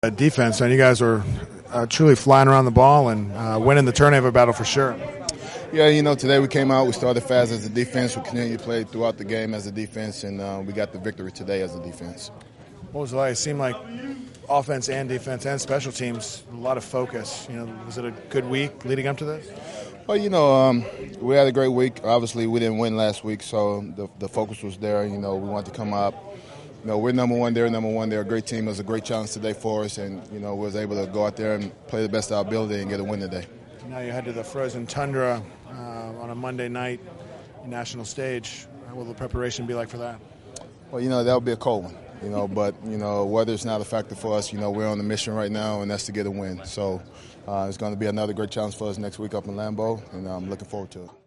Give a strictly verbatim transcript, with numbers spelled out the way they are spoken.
Uh, defense, and you guys were uh, truly flying around the ball and uh, winning the turnover battle for sure. Yeah, you know, today we came out, we started fast as a defense, we continued to play throughout the game as a defense, and uh, we got the victory today as a defense. What was it like? It seemed like offense and defense and special teams, a lot of focus. You know, was it a good week leading up to this? Well, you know, um, we had a great week. Obviously, we didn't win last week, so the, the focus was there. You know, we wanted to come up. You know, we're number one, they're number one. They're a great team. It was a great challenge today for us, and, you know, we was able to go out there and play the best of our ability and get a win today. Now you head to the frozen tundra uh, on a Monday night national stage. What will the preparation be like for that? Well, you know, that would be a cold one, you know, but, you know, weather's not a factor for us. You know, we're on the mission right now, and that's to get a win. So uh, it's going to be another great challenge for us next week up in Lambeau, and I'm looking forward to it.